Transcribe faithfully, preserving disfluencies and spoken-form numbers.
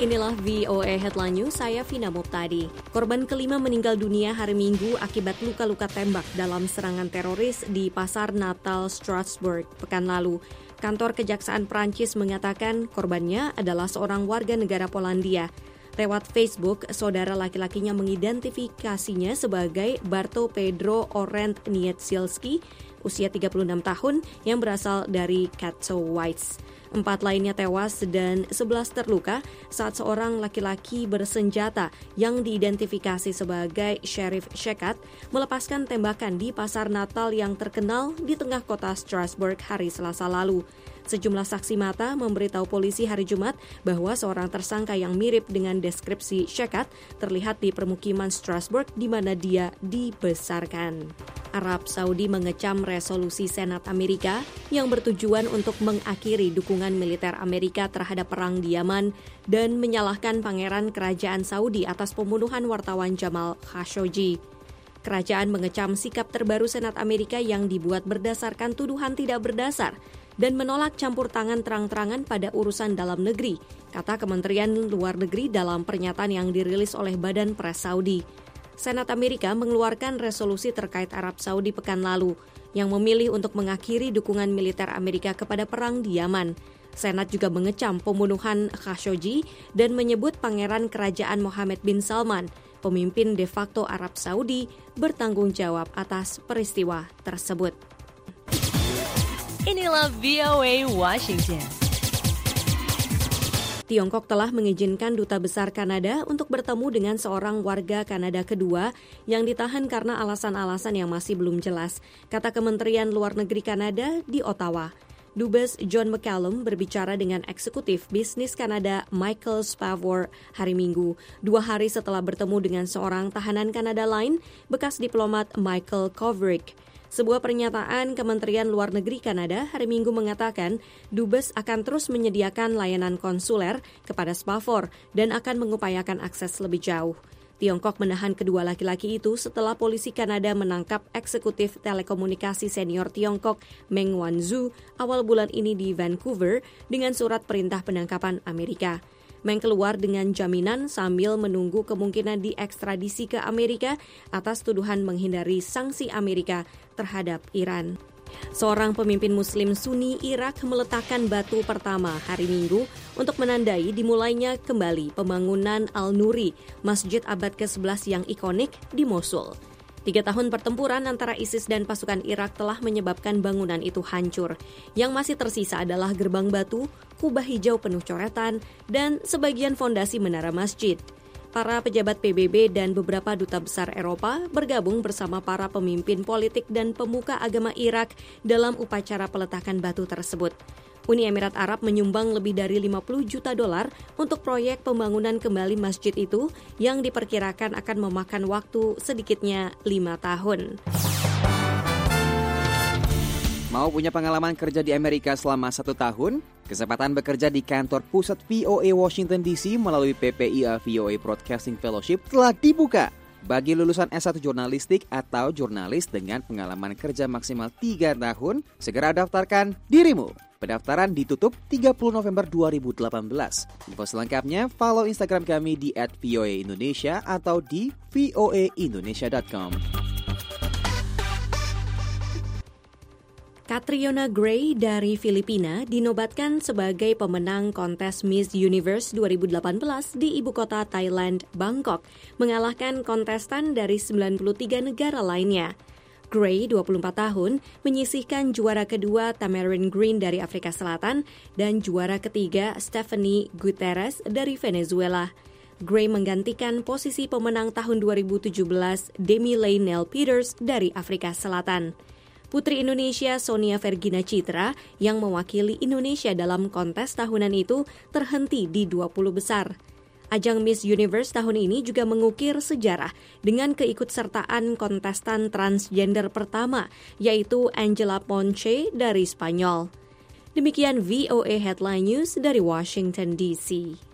Inilah V O A Headline News, saya Vina Muptadi. Korban kelima meninggal dunia hari Minggu akibat luka-luka tembak dalam serangan teroris di Pasar Natal Strasbourg pekan lalu. Kantor Kejaksaan Prancis mengatakan korbannya adalah seorang warga negara Polandia. Lewat Facebook, saudara laki-lakinya mengidentifikasinya sebagai Barto Pedro Orent Niedzielski, usia tiga puluh enam tahun, yang berasal dari Katowice. Empat lainnya tewas dan sebelas terluka saat seorang laki-laki bersenjata yang diidentifikasi sebagai Sheriff Shekat melepaskan tembakan di pasar Natal yang terkenal di tengah kota Strasbourg hari Selasa lalu. Sejumlah saksi mata memberitahu polisi hari Jumat bahwa seorang tersangka yang mirip dengan deskripsi Shekat terlihat di permukiman Strasbourg di mana dia dibesarkan. Arab Saudi mengecam resolusi Senat Amerika yang bertujuan untuk mengakhiri dukungan militer Amerika terhadap perang di Yaman dan menyalahkan Pangeran Kerajaan Saudi atas pembunuhan wartawan Jamal Khashoggi. Kerajaan mengecam sikap terbaru Senat Amerika yang dibuat berdasarkan tuduhan tidak berdasar dan menolak campur tangan terang-terangan pada urusan dalam negeri, kata Kementerian Luar Negeri dalam pernyataan yang dirilis oleh Badan Pers Saudi. Senat Amerika mengeluarkan resolusi terkait Arab Saudi pekan lalu yang memilih untuk mengakhiri dukungan militer Amerika kepada perang di Yaman. Senat juga mengecam pembunuhan Khashoggi dan menyebut Pangeran Kerajaan Mohammed bin Salman, pemimpin de facto Arab Saudi, bertanggung jawab atas peristiwa tersebut. Inilah V O A Washington. Tiongkok telah mengizinkan Duta Besar Kanada untuk bertemu dengan seorang warga Kanada kedua yang ditahan karena alasan-alasan yang masih belum jelas, kata Kementerian Luar Negeri Kanada di Ottawa. Dubes John McCallum berbicara dengan eksekutif bisnis Kanada Michael Spavor hari Minggu, dua hari setelah bertemu dengan seorang tahanan Kanada lain, bekas diplomat Michael Kovrig. Sebuah pernyataan Kementerian Luar Negeri Kanada hari Minggu mengatakan Dubes akan terus menyediakan layanan konsuler kepada Spavor dan akan mengupayakan akses lebih jauh. Tiongkok menahan kedua laki-laki itu setelah polisi Kanada menangkap eksekutif telekomunikasi senior Tiongkok Meng Wanzhou awal bulan ini di Vancouver dengan surat perintah penangkapan Amerika. Meng keluar dengan jaminan sambil menunggu kemungkinan diekstradisi ke Amerika atas tuduhan menghindari sanksi Amerika terhadap Iran. Seorang pemimpin Muslim Sunni Irak meletakkan batu pertama hari Minggu untuk menandai dimulainya kembali pembangunan Al-Nuri, masjid abad ke sebelas yang ikonik di Mosul. Tiga tahun pertempuran antara ISIS dan pasukan Irak telah menyebabkan bangunan itu hancur. Yang masih tersisa adalah gerbang batu, kubah hijau penuh coretan, dan sebagian fondasi menara masjid. Para pejabat P B B dan beberapa duta besar Eropa bergabung bersama para pemimpin politik dan pemuka agama Irak dalam upacara peletakan batu tersebut. Uni Emirat Arab menyumbang lebih dari lima puluh juta dolar untuk proyek pembangunan kembali masjid itu yang diperkirakan akan memakan waktu sedikitnya lima tahun. Mau punya pengalaman kerja di Amerika selama satu tahun? Kesempatan bekerja di kantor pusat V O A Washington D C melalui P P I A V O A Broadcasting Fellowship telah dibuka bagi lulusan S satu Jurnalistik atau jurnalis dengan pengalaman kerja maksimal tiga tahun. Segera daftarkan dirimu. Pendaftaran ditutup tiga puluh November dua ribu delapan belas. Info selengkapnya follow Instagram kami di at V O A Indonesia atau di v o a indonesia dot com. Catriona Gray dari Filipina dinobatkan sebagai pemenang kontes Miss Universe dua ribu delapan belas di ibu kota Thailand, Bangkok, mengalahkan kontestan dari sembilan puluh tiga negara lainnya. Gray, dua puluh empat tahun, menyisihkan juara kedua Tamarin Green dari Afrika Selatan dan juara ketiga Stephanie Guterres dari Venezuela. Gray menggantikan posisi pemenang tahun dua ribu tujuh belas Demi-Leigh Nel-Peters dari Afrika Selatan. Putri Indonesia Sonia Vergina Citra yang mewakili Indonesia dalam kontes tahunan itu terhenti di dua puluh besar. Ajang Miss Universe tahun ini juga mengukir sejarah dengan keikutsertaan kontestan transgender pertama, yaitu Angela Ponce dari Spanyol. Demikian V O A Headline News dari Washington D C.